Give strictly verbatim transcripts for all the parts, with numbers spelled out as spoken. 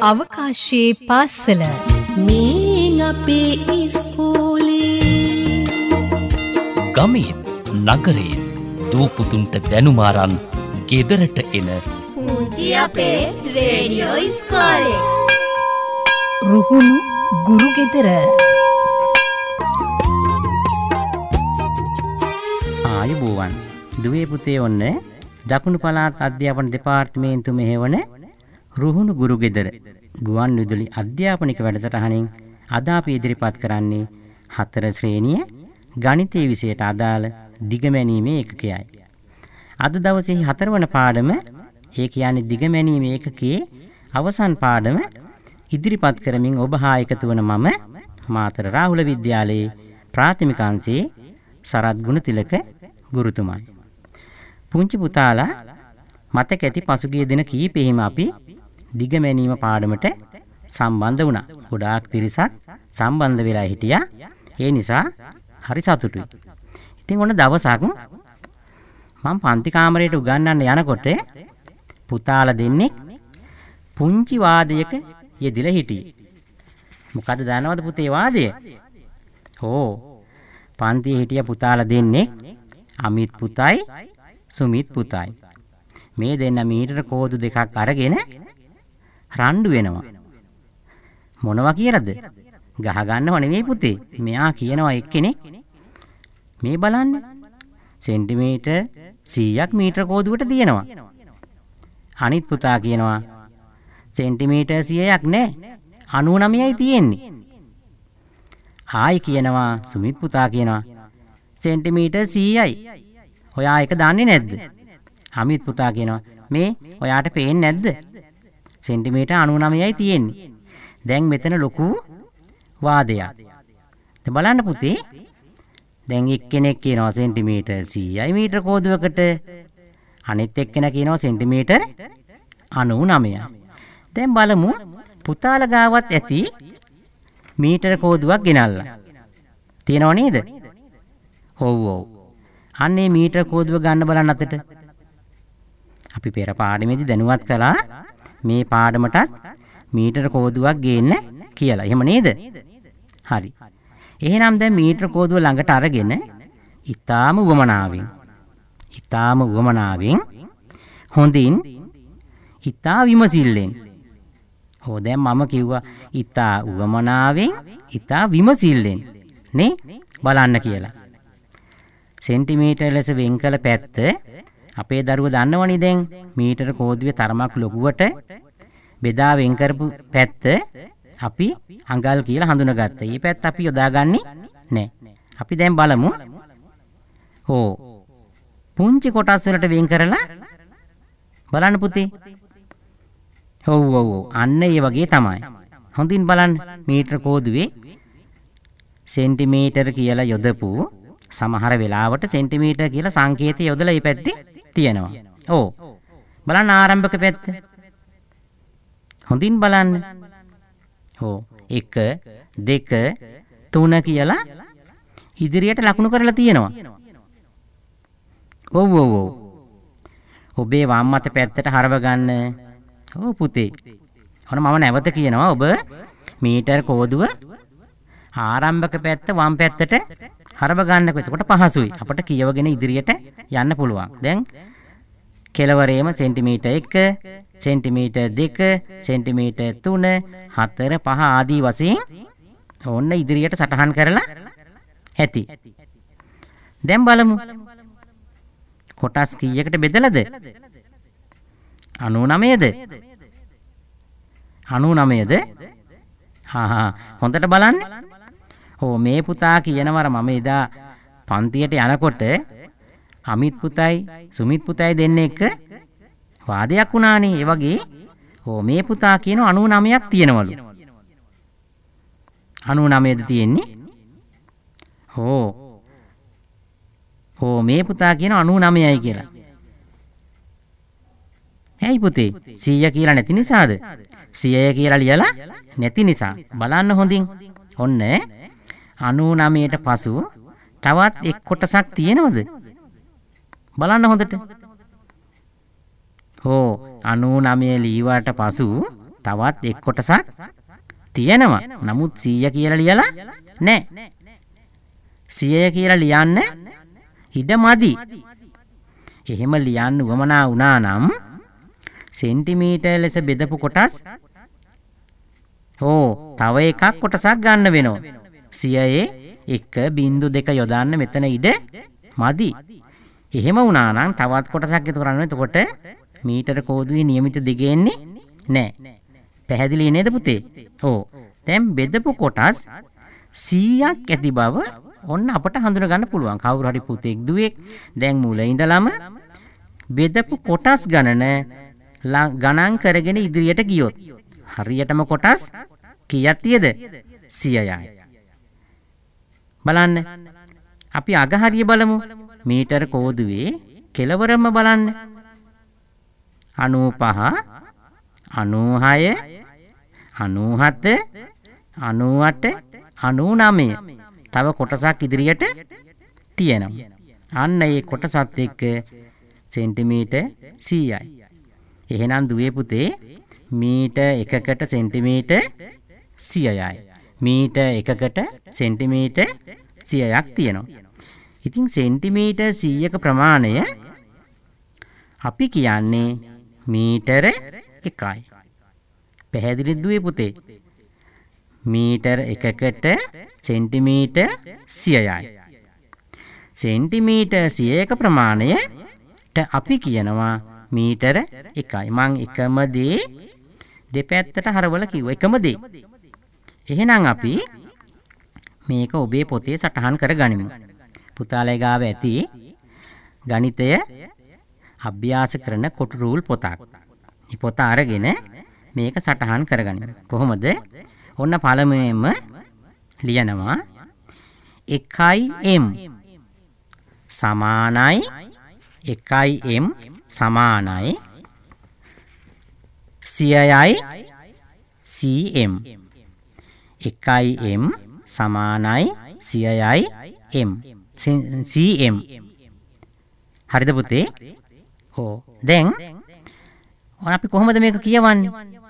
අවකාශයේ පාසල මේ අපේ ඉස්කෝලේ ගමේ නගරේ දූපුතුන්ට දැනුමාරන් ගෙදරට එන පුංචි අපේ රේඩියෝ ඉස්කෝලේ රුහුණු ගුරු ගෙදර ආයුබෝවන් දුවේ පුතේ ඔන්න දකුණු පළාත් අධ්‍යාපන දෙපාර්තමේන්තු මෙහෙවන රුහුණු ගුරු ගෙදර ගුවන් විදුලි අධ්‍යාපනික වැඩසටහනින් අද අපි ඉදිරිපත් කරන්නේ හතර ශ්‍රේණිය ගණිතයේ විෂයට අදාළ දිගමැනීමේ ඒකකයයි. අද දවසේ හතරවන පාඩම ඒ කියන්නේ දිගමැනීමේ ඒකකයේ අවසන් පාඩම ඉදිරිපත් කරමින් ඔබ හා එකතු වන මම මාතර රාහුල විද්‍යාලයේ ප්‍රාථමික අංශයේ සරත් ගුණතිලක ගුරුතුමනි. පුංචි පුතාලා මතක ඇති පසුගිය දින කීපෙහිම අපි දිගමැනීම පාඩමට සම්බන්ධ වුණා. ගොඩාක් පිරිසක් සම්බන්ධ වෙලා හිටියා. ඒ නිසා හරි සතුටුයි. ඉතින් ඔන්න දවසක් මම පන්ති කාමරයට උගන්වන්න යනකොට පුතාලා දෙන්නේ පුංචි වාදයක යෙදිලා හිටියේ. මොකද දන්නවද පුතේ වාදය? ඕ පන්තියේ හිටිය පුතාලා දෙන්නේ අමිත් පුතයි සුමිත් පුතයි. මේ දෙන්න මීටර කෝදු දෙකක් අරගෙන රණ්ඩු වෙනවා. මොනවා කියලාද? ගහ ගන්නව නෙවෙයි පුතේ. මෙයා කියනවා එක්කෙනෙක් මේ බලන්න සෙන්ටිමීටර් සීයක් මීටර කෝදුවට තියෙනවා. අනිත් පුතා කියනවා සෙන්ටිමීටර් සීයක් නෑ අනූ නවයයි තියෙන්නේ. ආයි කියනවා සුමිත් පුතා කියනවා සෙන්ටිමීටර් සීයයි. ඔයා ඒක දන්නේ නැද්ද? අමිත් පුතා කියනවා මේ ඔයාට පේන්නේ නැද්ද? සෙන්ටිමීටර් අනූ නවයයි තියෙන්නේ. දැන් මෙතන ලොකු වාදයක්. දැන් බලන්න පුතේ. දැන් එක්කෙනෙක් කියනවා සෙන්ටිමීටර් සීයයි මීටර කෝදුවකට. අනිත් එක්කෙනා කියනවා සෙන්ටිමීටර් අනූ නවයයි. දැන් බලමු පුතාලා ගාවත් ඇති මීටර කෝදුවක් ගෙනල්ලා. තියෙනව නේද? ඔව් ඔව්. අන්නේ මීටර කෝදුව ගන්න බලන්න අතට. අපි පෙර පාඩමේදී දැනුවත් කළා මේ පාඩමටත් මීටර කෝදුවක් ගේන්න කියලා. එහෙම නේද? හරි. එහෙනම් දැන් මීටර කෝදුව ළඟට අරගෙන ඊටාම උවමනාවෙන් ඊටාම උවමනාවෙන් හොඳින් ඊටා විමසිල්ලෙන්. හො දැන් මම කිව්වා ඊටා උවමනාවෙන් ඊටා විමසිල්ලෙන් නේ බලන්න කියලා. සෙන්ටිමීටර ලෙස වෙන් කළ පැත්ත අපේ දරුවෝ දන්නවනේ දැන් මීටර කෝදුවේ තරමක් ලොකුවට බෙදා වෙන් කරපු පැත්ත අපි අඟල් කියලා හඳුනාගත්තා. මේ පැත්ත අපි යොදාගන්නේ නැහැ. අපි දැන් බලමු. ඕ පුංචි කොටස් වලට වෙන් කරලා බලන්න පුතේ. ඔව් ඔව් ඔව් අන්න ඒ වගේ තමයි. හොඳින් බලන්න මීටර කෝදුවේ සෙන්ටිමීටර කියලා යොදපු සමහර වෙලාවට සෙන්ටිමීටර කියලා සංකේතය යොදලා මේ පැත්තේ තියෙනවා. ඕ බලන්න ආරම්භක පැත්ත. හොඳින් බලන්න. ඕ එක දෙක තුන කියලා ඉදිරියට ලකුණු කරලා තියෙනවා. ඔව් ඔව් ඔව්. ඔබේ වම් අත පැත්තට හරව ගන්න. ඔව් පුතේ. ඔන්න මම නැවත කියනවා ඔබ මීටර කෝදුව ආරම්භක පැත්ත වම් පැත්තට හරව ගන්නකො. එතකොට පහසුයි. අපිට කියවගෙන ඉදිරියට යන්න පුළුවන්. දැන් කෙළවරේම සෙන්ටිමීටර් එක, සෙන්ටිමීටර් දෙක, සෙන්ටිමීටර් තුන, හතර, පහ ආදී වශයෙන් ඕන්න ඉදිරියට සටහන් කරලා ඇති. දැන් බලමු. කොටස් කීයකට බෙදලාද? අනූ නවයද? අනූ නවයද? හා හා හොඳට බලන්න. ඕ මේ පුතා කියනවර මම එදා පන්තියට යනකොට අමිත් පුතයි සුමිත් පුතයි දෙන්නේ එක වාදයක් වුණානේ. ඒ වගේ ඕ මේ පුතා කියන අනූ නවයක් තියෙනවලු. අනූ නවයද තියෙන්නේ? ඕ ඕ මේ පුතා කියන අනූ නවයයි කියලා. ඇයි පුතේ? සීය කියලා නැති නිසාද? සීය කියලා ලියලා නැති නිසා. බලන්න හොඳින්. ඔන්න අනූ නවයට පසු තවත් එක් කොටසක් තියෙනවද? බලන්න හොඳට. හෝ අනූ නවය ලීවාට පසු තවත් එක් කොටසක් තියෙනවා. නමුත් සීය කියලා ලියලා නැහැ. සීය කියලා ලියන්න ඉඩ මදි. එහෙම ලියන්න උවමනා වුණා නම් සෙන්ටිමීටර් ලෙස බෙදපු කොටස් ඕ තව එකක් කොටසක් ගන්න වෙනවා. සීයේ එක බිංදු දෙක යොදන්න මෙතන ඉඩ මදි. එහෙම වුණා නම් තවත් කොටසක් එකතු කරන්න. එතකොට මීටර කෝදුවේ නියමිත දිග එන්නේ නැහැ. පැහැදිලි නේද පුතේ? ඕ දැන් බෙදපු කොටස් සීයක් ඇති බව ඔන්න අපට හඳුන ගන්න පුළුවන්. කවුරු හරි පුතෙක් දුවෙක් දැන් මුල ඉඳලම බෙදපු කොටස් ගණන ගණන් කරගෙන ඉදිරියට ගියොත් හරියටම කොටස් කීයක් තියද? සීයයි. බලන්න. අපි අගහරිය බලමු. මීටර කෝදුවේ කෙළවරම බලන්න. අනූපහ, අනූහය, අනූහත, අනූඅට, අනූනවය. තව කොටසක් ඉදිරියට තියෙනවා. අන්න ඒ කොටසත් එක්ක සෙන්ටිමීටර් සීයයි. එහෙනම් දුවේ පුතේ මීටර් එකකට සෙන්ටිමීටර් සීයයි. මීටර් එකකට සෙන්ටිමීටර් සීයක් තියෙනවා. ඉතින් සෙන්ටිමීටර් සීයක ප්‍රමාණය අපි කියන්නේ මීටර එකයි. පැහැදිලිද දුවේ පුතේ? මීටර් එකකට සෙන්ටිමීටර් සීයයි. සෙන්ටිමීටර් සීයක ප්‍රමාණයට අපි කියනවා මීටර එකයි. මං එකම දේ දෙපැත්තට හරවලා කිව්වා. එකම දේ. එහෙනම් අපි මේක ඔබේ පොතේ සටහන් කරගනිමු. පුතාලේ ගාව ඇති ගණිතය අභ්‍යාස කරන කොටු රූල් පොතක්. මේ පොත අරගෙන මේක සටහන් කරගනිමු. කොහොමද? ඔන්න පළමුවෙන්ම ලියනවා එකයි m සමානයි එකයි m සමානයි සීයයි cm. එකයි m සමානයි සීයයි m cm. හරිද පුතේ? ඕ දැන් අපි කොහොමද මේක කියවන්නේ?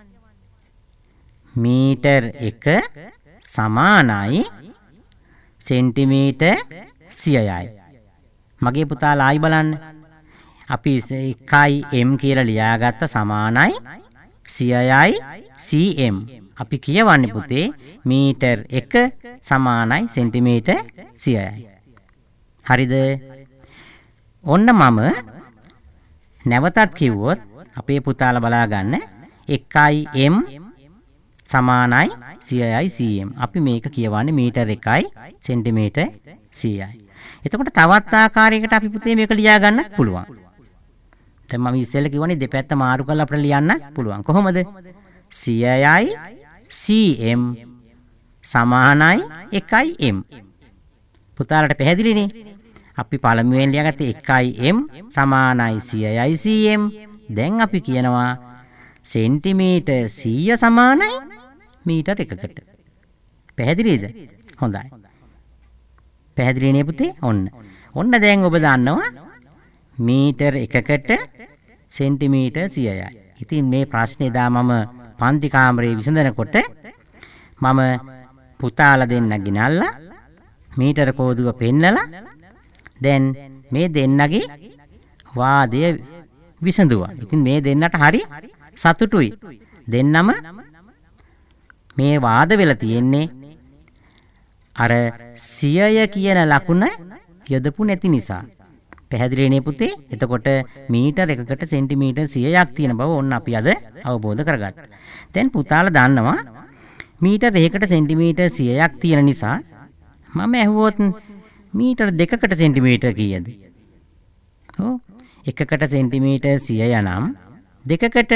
මීටර් එක සමානයි සෙන්ටිමීටර් සීයයි. මගේ පුතාලා ආයි බලන්න. අපි එකයි m කියලා ලියාගත්ත සමානයි සීයයි cm. අපි කියවන්නේ පුතේ මීටර් එක සමානයි සෙන්ටිමීටර් සීයයි. හරිද? ඔන්න මම නැවතත් කිව්වොත් අපේ පුතාලා බලා ගන්න එකයි m සමානයි සීයයි cm. අපි මේක කියවන්නේ මීටර් එකයි සෙන්ටිමීටර් සීයයි. එතකොට තවත් ආකාරයකට අපි පුතේ මේක ලියා ගන්නත් පුළුවන්. දැන් මම ඉස්සෙල්ලා කිව්වනේ දෙපැත්ත මාරු කරලා අපිට ලියන්න පුළුවන්. කොහොමද? සීයයි cm සමානයි එකයි m. පුතාලට පැහැදිලිනේ? අපි පළමුවෙන් ලියාගත්තේ එකයි m සමානයි සීයයි cm. දැන් අපි කියනවා සෙන්ටිමීටර් සීය සමානයි මීටර් එකකට. පැහැදිලිද? හොඳයි. පැහැදිලි නේ පුතේ? ඔන්න. ඔන්න දැන් ඔබ දන්නවා මීටර් එකකට සෙන්ටිමීටර් සීයයි. ඉතින් මේ ප්‍රශ්නේ දා මම පන්ති කාමරේ විසඳනකොට මම පුතාලා දෙන්න ගෙනල්ලා මීටර කෝදුව පෙන්නලා දැන් මේ දෙන්නගේ වාදය විසඳුවා. ඉතින් මේ දෙන්නට හරි සතුටුයි. දෙන්නම මේ වාද වෙලා තියෙන්නේ අර සීය කියන ලකුණ යොදපු නැති නිසා. පැහැදිලි නේ පුතේ? එතකොට මීටර එකකට සෙන්ටිමීටර් සීයක් තියෙන බව ඔන්න අපි අද අවබෝධ කරගත්තා. දැන් පුතාලා දන්නවා මීටර එකකට සෙන්ටිමීටර් සීයක් තියෙන නිසා මම ඇහුවොත් මීටර දෙකකට සෙන්ටිමීටර් කීයද? ඔව් එකකට සෙන්ටිමීටර් සීය නම් දෙකකට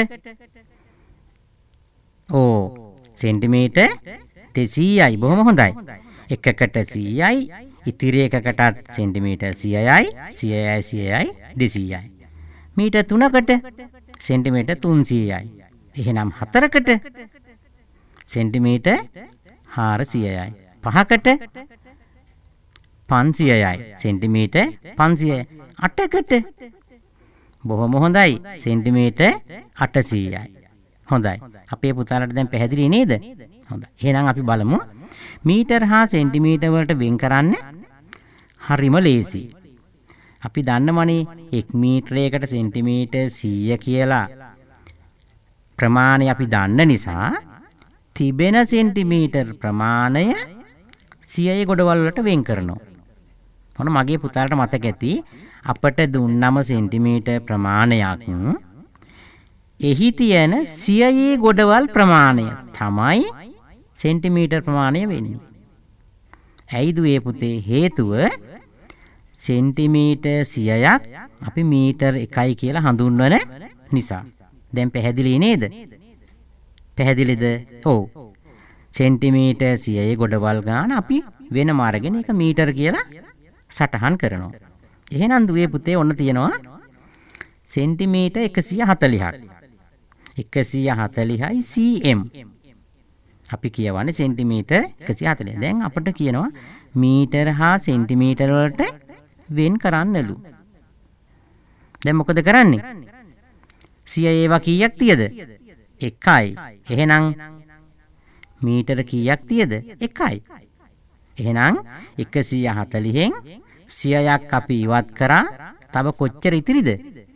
ඕ සෙන්ටිමීටර් දෙසීයයි. බොහොම හොඳයි. එකකට සීයයි ඉතිරි එකකටත් සෙන්ටිමීටර් සීයයි සීයයි සීයයි දෙසීයයි. මීටර් තුනකට සෙන්ටිමීටර් තුන්සීයයි. එහෙනම් හතරකට සෙන්ටිමීටර් හාරසීයයි. පහකට පන්සීයයි සෙන්ටිමීටර් පන්සීයයි. අටකට බොහොම හොඳයි සෙන්ටිමීටර් අටසීයයි. හොඳයි. අපේ පුතාලට දැන් පැහැදිලි නේද? හොඳයි. එහෙනම් අපි බලමු මීටර හා සෙන්ටිමීටර වලට වෙන් කරන්න හරිම ලේසි. අපි දන්නමනේ එක් මීටරයකට සෙන්ටිමීටර් සීය කියලා ප්‍රමාණය අපි දන්න නිසා තිබෙන සෙන්ටිමීටර් ප්‍රමාණය සියයේ ගොඩවල් වලට වෙන් කරනවා. මොන මගේ පුතාලට මතක ඇති අපට දුන්නම සෙන්ටිමීටර් ප්‍රමාණයක් එහි තියෙන සියයේ ගොඩවල් ප්‍රමාණය තමයි සෙන්ටිමීටර් ප්‍රමාණය වෙන්නේ. ඇයිද ඒ පුතේ? හේතුව සෙන්ටිමීටර් සියයක් අපි මීටර් එකයි කියලා හඳුන්වන නිසා. දැන් පැහැදිලි නේද? පැහැදිලිද? ඔව්. සෙන්ටිමීටර් සියයේ ගොඩවල් ගාන අපි වෙනම අරගෙන ඒක මීටර කියලා සටහන් කරනවා. එහෙනම් දුවේ පුතේ ඔන්න තියෙනවා සෙන්ටිමීටර් එකසිය හතළිහක්. එකසිය හතළිහයි සීඑම්. අපි කියවන්නේ සෙන්ටිමීටර් එකසිය හතළිහ. දැන් අපිට කියනවා මීටර හා සෙන්ටිමීටර වලට වෙන් කරන්නලු. දැන් මොකද කරන්නේ? සිය ඒවා කීයක් තියද? එකයි. එහෙනම් මීටර කීයක් තියද? එකයි. එහෙනම් එකසිය හතළිහෙන් සියයක් අපි ඉවත් කරා. තව කොච්චර ඉතිරිද?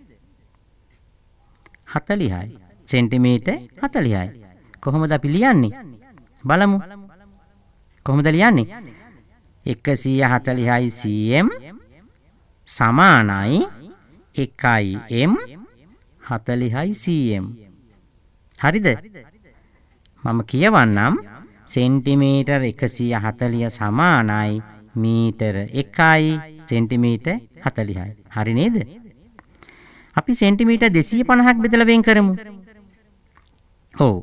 හතළිහයි. සෙන්ටිමීටර් හතළිහයි. කොහොමද අපි ලියන්නේ? බලමු. කොහොමද ලියන්නේ? එකසිය හතළිහයි සීඑම් සමානයි එකයි එම් හතළිහයි සීඑම්. හරිද? මම කියවන්නම් සෙන්ටිමීටර් එකසිය හතළිහ සමානයි මීටර එකයි සෙන්ටිමීටර් හතළිහයි. හරි නේද? අපි සෙන්ටිමීටර් දෙසිය පනහක් බෙදලා වෙන් කරමු. ඔව්.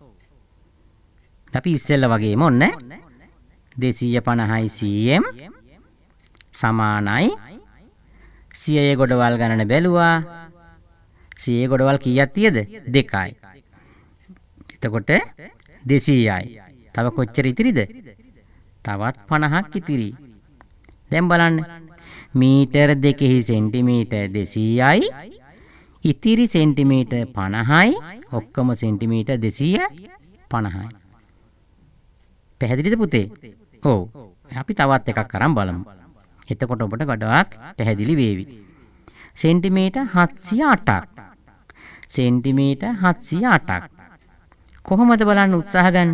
අපි ඉස්සෙල්ලා වගේම ඔන්න දෙසිය පනහයි සීඑම් සමානයි සියයේ ගොඩවල් ගණන බැලුවා. සියයේ ගොඩවල් කීයක් තියද? දෙකයි. එතකොට දෙසීයයි. තව කොච්චර ඉතිරිද? තවත් පනහක් ඉතිරි. දැන් බලන්න. මීටර දෙකෙහි සෙන්ටිමීටර් දෙසීයයි. ඉතිරි සෙන්ටිමීටර් පනහයි. ඔක්කොම සෙන්ටිමීටර් දෙසීය පනහයි. පැහැදිලිද පුතේ? ඔව්. අපි තවත් එකක් අරන් බලමු. එතකොට ඔබට ගොඩක් පැහැදිලි වේවි. සෙන්ටිමීටර් හත්සිය අටක්. සෙන්ටිමීටර් හත්සිය අටක්. කොහොමද බලන්න උත්සාහ ගන්න?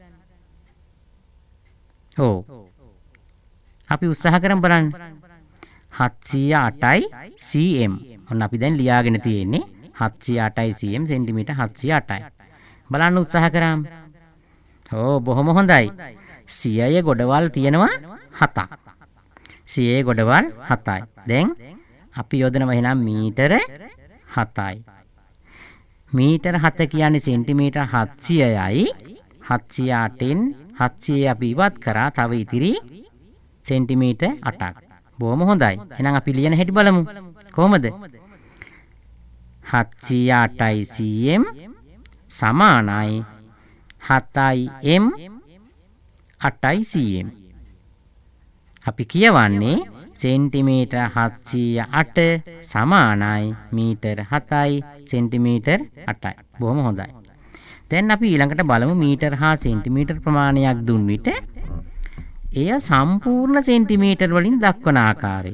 ඔව්. අපි උත්සාහ කරමු බලන්න. හත්සිය අටයි සීඑම්. ඔන්න අපි දැන් ලියාගෙන තියෙන්නේ හත්සිය අටයි සීඑම් සෙන්ටිමීටර් හත්සිය අටයි. බලන්න උත්සාහ කරාම. ඕ බොහොම හොඳයි. සියයේ ගොඩවල් තියෙනවා හතක්. සියයේ ගොඩවල් හතයි. දැන් අපි යොදනවා එහෙනම් මීටර හතයි. මීටර හත කියන්නේ සෙන්ටිමීටර් හත්සියයයි. හත්සිය අටෙන් හත්සිය අපි ඉවත් කරා. තව ඉතිරි සෙන්ටිමීටර් අටක්. බොහොම හොඳයි. එහෙනම් අපි ලියන හැටි බලමු. කොහොමද? හත්සිය අටයි සීඑම් සමානයි හතයි එම් අටයි සීඑම්. අපි කියවන්නේ සෙන්ටිමීටර් හත්සිය අට සමානයි මීටර හතයි සෙන්ටිමීටර් අටයි. බොහොම හොඳයි. දැන් අපි ඊළඟට බලමු මීටර හා සෙන්ටිමීටර් ප්‍රමාණයක් දුන් විට එය සම්පූර්ණ සෙන්ටිමීටර් වලින් දක්වන ආකාරය.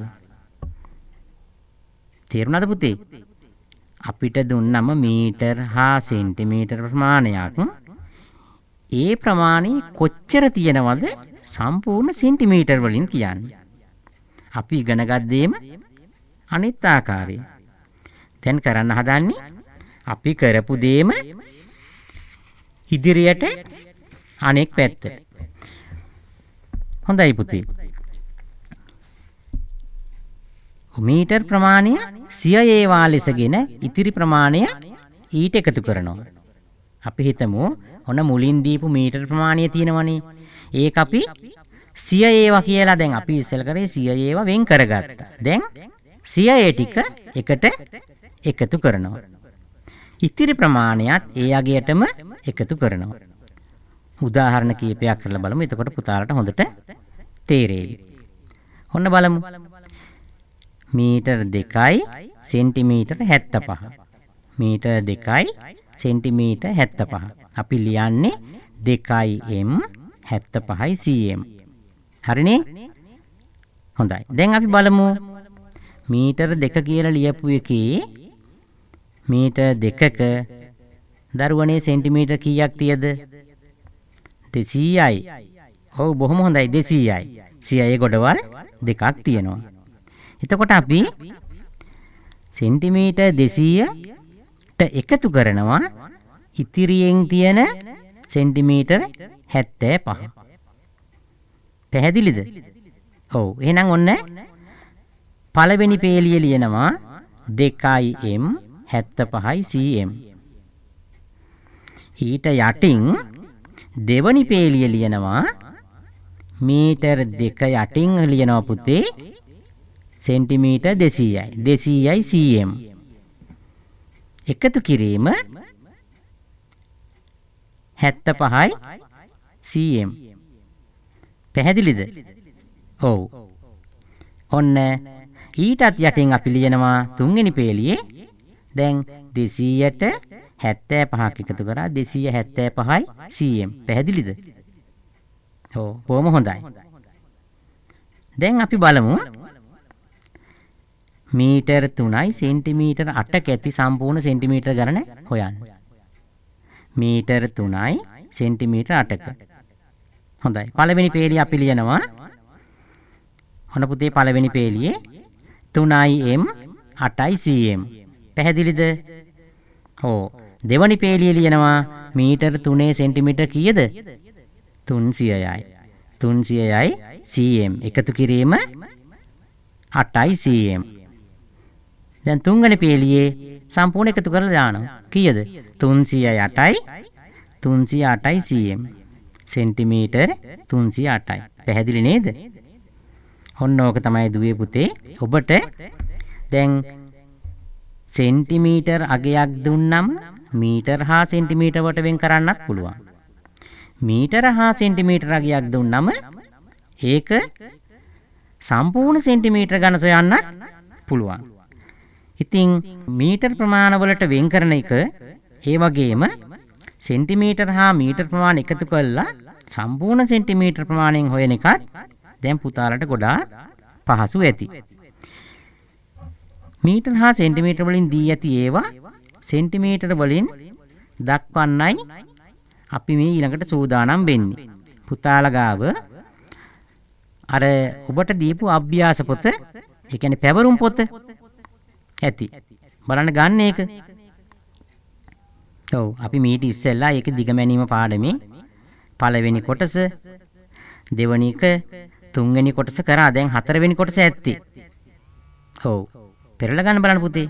තේරුණාද පුතේ? අපිට දුන්නම මීටර හා සෙන්ටිමීටර් ප්‍රමාණයක් ඒ ප්‍රමාණය කොච්චර තියෙනවද සම්පූර්ණ සෙන්ටිමීටර් වලින් කියන්නේ. අපි ඉගෙන ගත්තේම අනිත් ආකාරය. දැන් කරන්න හදන්නේ අපි කරපු දේම ඉදිරියට අනෙක් පැත්තට. හොඳයි පුතේ. මීටර් ප්‍රමාණය සියයේ වාලෙසගෙන ඉතිරි ප්‍රමාණය ඊට එකතු කරනවා. අපි හිතමු ඔන්න මුලින් දීපු මීටර් ප්‍රමාණය තියෙනවනේ. ඒක අපි සිය ඒවා කියලා දැන් අපි ඉස්සෙල් කරේ සිය ඒවා වෙන් කරගත්තා. දැන් සිය ඒ ටික එකට එකතු කරනවා. ඉතිරි ප්‍රමාණයත් ඒ අගයටම එකතු කරනවා. උදාහරණ කීපයක් කරලා බලමු. එතකොට පුතාලට හොඳට තේරෙයි. ඔන්න බලමු. මීටර් දෙකයි සෙන්ටිමීටර් හැත්තෑපහ. මීටර් දෙකයි සෙන්ටිමීටර් හැත්තෑ පහ. අපි ලියන්නේ දෙකයි එම් හැත්තෑ පහයි සීඑම්. හරිනේ? හොඳයි. දැන් අපි බලමු මීටර දෙක කියලා ලියපු එකේ මීටර දෙකක දරුවනේ සෙන්ටිමීටර කීයක් තියද? දෙසීයයි. ඔව් බොහොම හොඳයි දෙසීයයි. සීයයි ගොඩවල් දෙකක් තියෙනවා. එතකොට අපි සෙන්ටිමීටර් දෙසීයට එකතු කරනවා ඉතිරියෙන් තියෙන සෙන්ටිමීටර් හැත්තෑ පහ. පැහැදිලිද? ඔව්. එහෙනම් ඔන්න පළවෙනි පේලිය ලියනවා දෙකයි එම් හැත්තෑ පහයි සීඑම්. ඊට යටින් දෙවනි පේලිය ලියනවා මීටර් දෙක යටින් ලියනවා පුතේ සෙන්ටිමීටර් දෙසීයයි. දෙසීයයි සීඑම්. එකතු කිරීම හැත්තෑ පහයි සීඑම්. පැහැදිලිද? ඔව්. ඔන්න ඊටත් යටින් අපි ලියනවා තුන්වෙනි පේලියේ දැන් දෙසීයට හැත්තෑ පහක් එකතු කරා දෙසීය හැත්තෑ පහයි සීඑම්. පැහැදිලිද? ඔව් බොහොම හොඳයි. දැන් අපි බලමු මීටර් තුනයි සෙන්ටිමීටර් අටක ඇති සම්පූර්ණ සෙන්ටිමීටර ගණන හොයන්න. මීටර් තුනයි සෙන්ටිමීටර් අටක. හොඳයි. පළවෙනි පේලිය අපි ලියනවා. ඔන්න පුතේ පළවෙනි පේලියේ තුනයි එම් අටයි සීඑම්. පැහැදිලිද? ඔව්. දෙවනි පේලිය ලියනවා මීටර් තුනේ සෙන්ටිමීටර කීයද? තුන්සියයයි. තුන්සියයයි සීඑම්. එකතු කිරීම අටයි සීඑම්. දැන් තුන්වෙනි පේලියේ සම්පූර්ණ එකතු කරලා දානවා. කීයද? තුන්සියයි අටයි තුන්සිය අටයි සීඑම්. සෙන්ටිමීටර් තුන්සිය අටයි. පැහැදිලි නේද? ඔන්න ඕක තමයි දුවේ පුතේ ඔබට දැන් සෙන්ටිමීටර් අගයක් දුන්නම මීටර් හා සෙන්ටිමීටර් වලට වෙන් කරන්නත් පුළුවන්. මීටර හා සෙන්ටිමීටර අගයක් දුන්නම ඒක සම්පූර්ණ සෙන්ටිමීටර ගණන සොයන්නත් පුළුවන්. ඉතින් මීටර් ප්‍රමාණ වලට වෙන් කරන එක ඒ වගේම සෙන්ටිමීටර හා මීටර් ප්‍රමාණ එකතු කරලා සම්පූර්ණ සෙන්ටිමීටර ප්‍රමාණයෙන් හොයන එකත් දැන් පුතාලට ගොඩාක් පහසු ඇති. මීටර් හා සෙන්ටිමීටර වලින් දී ඇති ඒවා සෙන්ටිමීටර වලින් දක්වන්නයි අපි මේ ඊළඟට සූදානම් වෙන්නේ. පුතාලා ගාව අර ඔබට දීපු අභ්‍යාස පොත, ඒ කියන්නේ පැවරුම් පොත ඇති. බලන්න ගන්න ඒක. ඔව් අපි මීට ඉස්සෙල්ලා ඒක දිගමැනීම පාඩමේ පළවෙනි කොටස, දෙවෙනි එක, තුන්වෙනි කොටස කරා. දැන් හතරවෙනි කොටස ඇත්තේ. ඔව් පෙරලා ගන්න බලන්න පුතේ.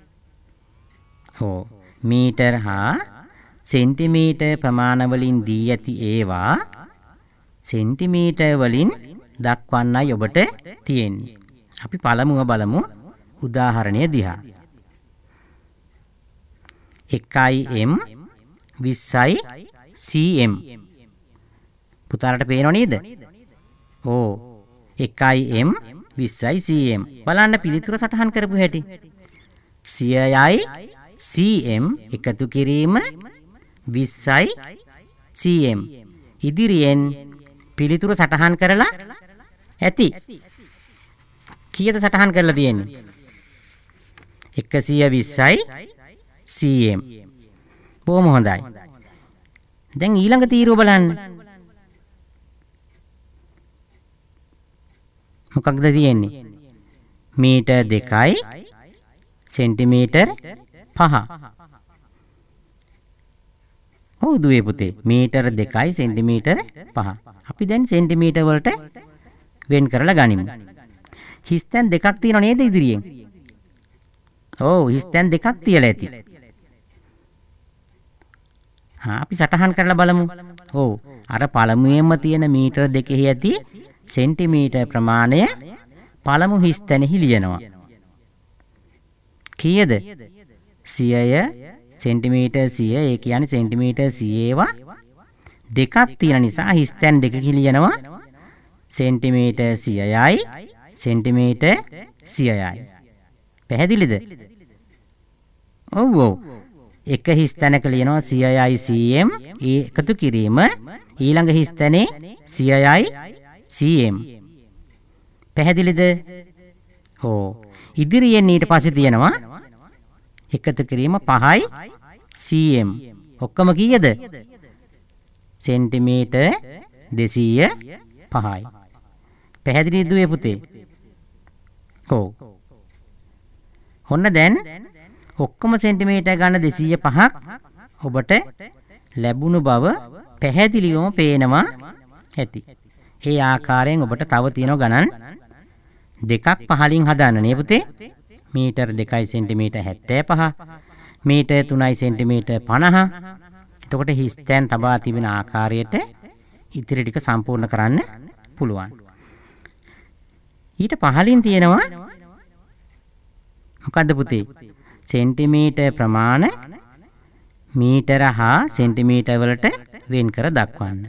ඔව් මීටර් හා සෙන්ටිමීටර් ප්‍රමාණ වලින් දී ඇති ඒවා සෙන්ටිමීටර් වලින් දක්වන්නයි ඔබට තියෙන්නේ. අපි පළමුව බලමු උදාහරණය දිහා. එකයි එම් විස්සයි සීඑම්. පුතාලට පේනව නේද? ඕ එකයි එම් විස්සයි සීඑම්. බලන්න පිළිතුර සටහන් කරපු හැටි. සියයයි සීඑම් එකතු කිරීම විස්සයි සීඑම්. ඉදිරියෙන් පිළිතුර සටහන් කරලා ඇති. කීයද සටහන් කරලා තියෙන්නේ? එකසිය විස්සයි සීඑම්. බොහොම හොඳයි. දැන් ඊළඟ තීරුව බලන්න. මොකක්ද තියෙන්නේ? මීටර් දෙකයි සෙන්ටිමීටර් පහ. ඔව් දුවේ පුතේ මීටර් දෙකයි සෙන්ටිමීටර් පහ. අපි දැන් සෙන්ටිමීටර් වලට වෙන් කරලා ගනිමු. හිස්තැන් දෙකක් තියෙනව නේද ඉදිරියෙන්? ඔව් හිස්තැන් දෙකක් තියලා ඇති. හා අපි සටහන් කරලා බලමු. ඔව් අර පළමුවෙන්ම තියෙන මීටර් දෙකෙහි ඇති සෙන්ටිමීටර් ප්‍රමාණය පළමු හිස්තැනෙහි ලියනවා. කීයද? සියය සෙන්ටිමීටර් සිය. ඒ කියන්නේ සෙන්ටිමීටර් සියේවා දෙකක් තියෙන නිසා හිස්තැන් දෙකකින් ලියනවා සෙන්ටිමීටර් සියයයි සෙන්ටිමීටර් සියයයි. පැහැදිලිද? ඔව් ඔව්. එක හිස් තැනක ලියනවා සියයයි සීඑම් ඒ එකතු කිරීම ඊළඟ හිස් තැනේ සියයයි සීඑම්. පැහැදිලිද? ඕ ඉදිරියෙන් ඊට පස්සේ තියෙනවා එකතු කිරීම පහයි සීඑම්. ඔක්කොම කීයද? සෙන්ටිමීටර් දෙසීය පහයි. පැහැදිලිද දුවේ පුතේ? ඔව්. ඔන්න දැන් ඔක්කොම සෙන්ටිමීටර් ගන්න දෙසීය පහක් ඔබට ලැබුණු බව පැහැදිලිවම පේනවා ඇති. ඒ ආකාරයෙන් ඔබට තව තියෙන ගණන් දෙකක් පහලින් හදාන්න නේ පුතේ. මීටර් දෙකයි සෙන්ටිමීටර් හැත්තෑ පහ, මීටර් තුනයි සෙන්ටිමීටර් පනහ. එතකොට හිස් තැන් තබා තිබෙන ආකාරයට ඉතිරි ටික සම්පූර්ණ කරන්න පුළුවන්. ඊට පහලින් තියෙනවා මොකද්ද පුතේ? සෙන්ටිමීටර් ප්‍රමාණ මීටර හා සෙන්ටිමීටර් වලට වෙන් කර දක්වන්න.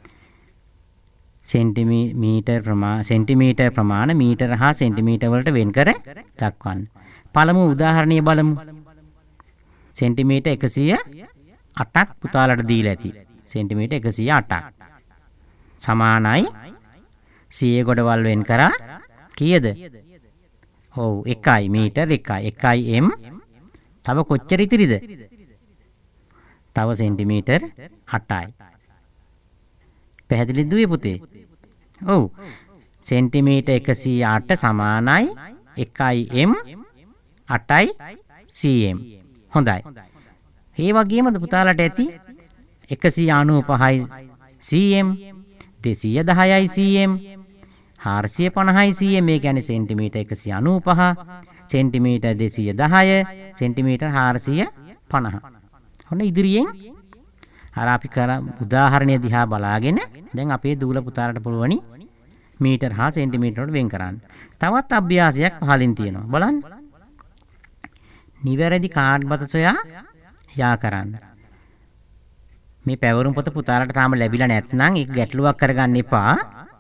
සෙන්ටිමීටර් ප්‍රමාණ සෙන්ටිමීටර් ප්‍රමාණ මීටර හා සෙන්ටිමීටර් වලට වෙන් කර දක්වන්න. පළමු උදාහරණය බලමු. සෙන්ටිමීටර් එකසිය අටක් පුතාලට දීලා ඇති. සෙන්ටිමීටර් එකසිය අටක් සමානයි සියය ගොඩවල් වෙන් කරා කීයද? ඔව් එකයි මීටර් එකයි එකයි එම්. තව කොච්චර ඉතිරිද? තව සෙන්ටිමීටර් අටයි. පැහැදිලිද දුවේ පුතේ? ඔව් සෙන්ටිමීටර් එකසිය අට සමානයි එකයි එම් අටයි සීඑම්. හොඳයි. ඒ වගේම පුතාලට ඇති එකසිය අනූ පහයි සීඑම්, දෙසීය දහයයි සීඑම්, හාරසිය පනහයි සීඑම්. මේ කියන්නේ සෙන්ටිමීටර් එකසිය අනූ පහ, සෙන්ටිමීටර් දෙසීය දහය, සෙන්ටිමීටර් හාරසිය පනහ. ඔන්න ඉදිරියෙන් අර අපි කර උදාහරණය දිහා බලාගෙන දැන් අපේ දූල පුතාලට පුළුවනි මීටර් හා සෙන්ටිමීටර් වලට වෙන් කරන්න. තවත් අභ්‍යාසයක් පහලින් තියෙනවා. බලන්න. නිවැරදි කාඩ් බත සොයා යා කරන්න. මේ පැවරුම් පොත පුතාලට තාම ලැබිලා නැත්නම් ඒක ගැටලුවක් කරගන්න එපා.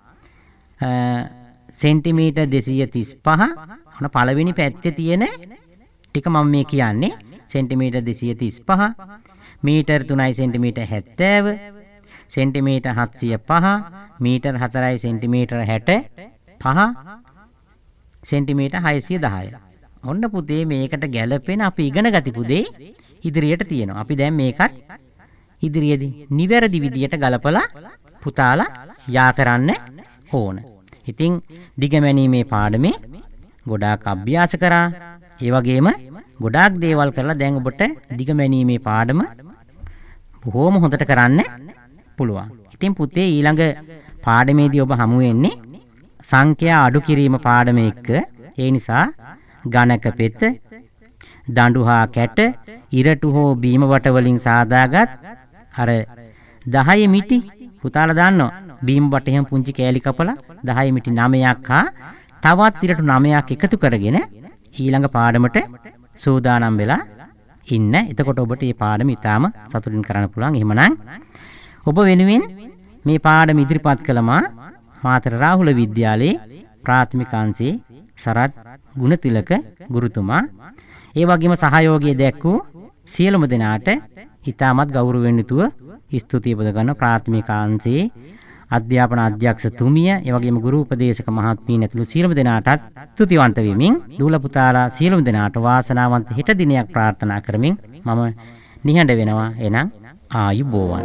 සෙන්ටිමීටර් දෙසීය තිස් පහ ඔන්න පළවෙනි පැත්තේ තියෙන ටික මම මේ කියන්නේ. සෙන්ටිමීටර් දෙසීය තිස් පහ, මීටර් තුනයි සෙන්ටිමීටර් හැත්තෑව, සෙන්ටිමීටර් හත්සිය පහ, මීටර් හතරයි සෙන්ටිමීටර් හැට පහ, සෙන්ටිමීටර් හයසිය දහය. ඔන්න පුතේ මේකට ගැලපෙන අපි ඉගෙන ගතිපු දේ ඉදිරියට තියෙනවා. අපි දැන් මේකත් ඉදිරියේදී නිවැරදි විදියට ගලපලා පුතාලා යා කරන්න ඕන. ඉතින් දිගමැනීමේ පාඩමේ ගොඩාක් අභ්‍යාස කරා. ඒ වගේම ගොඩාක් දේවල් කරලා දැන් ඔබට දිගමැනීමේ පාඩම බොහොම හොඳට කරන්න පුළුවන්. ඉතින් පුතේ ඊළඟ පාඩමේදී ඔබ හමු වෙන්නේ සංඛ්‍යා අඩු කිරීම පාඩම එක්ක. ඒ නිසා ගණක පෙත, දඬු හා කැට, ඉරටු හෝ බීම වට වලින් සාදාගත් අර දහය මිටි පුතාලා දන්නවා. බීම වට එහෙම පුංචි කෑලි කපලා දහය මිටි නවයක් හා තවත් ඉරටු නවයක් එකතු කරගෙන ඊළඟ පාඩමට සූදානම් වෙලා ඉන්න. එතකොට ඔබට මේ පාඩම ඉතාම සතුටින් කරන්න පුළුවන්. එහෙමනම් ඔබ වෙනුවෙන් මේ පාඩම ඉදිරිපත් කළමා මාතර රාහුල විද්‍යාලයේ ප්‍රාථමික අංශයේ සරත් ගුණතිලක ගුරුතුමා. ඒ වගේම සහයෝගය දැක්වූ සියලුම දෙනාට ඉතාමත් ගෞරවයෙන් යුතුව ස්තුතිය පුද කරන ප්‍රාථමික අංශයේ අධ්‍යාපන අධ්‍යක්ෂතුමිය, ඒ වගේම ගුරු උපදේශක මහත්මීන් ඇතුළු සියලුම දෙනාටත් ස්තුතිවන්ත වෙමින් දූල පුතාලා සියලුම දෙනාට වාසනාවන්ත හෙට දිනයක් ප්‍රාර්ථනා කරමින් මම නිහඬ වෙනවා. එනම් ආයුබෝවන්.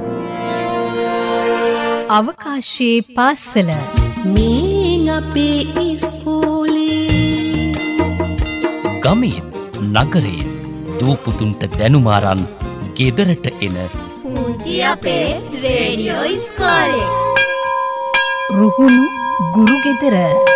අවකාශයේ පාසල මේ අපේ ඉස්කෝලේ ගමේ නගරේ දූපුතුන්ට දැනුමාරන් ගෙදරට එන පුංචි අපේ රේඩියෝ ඉස්කෝලේ රුහුණු ගුරු ගෙදර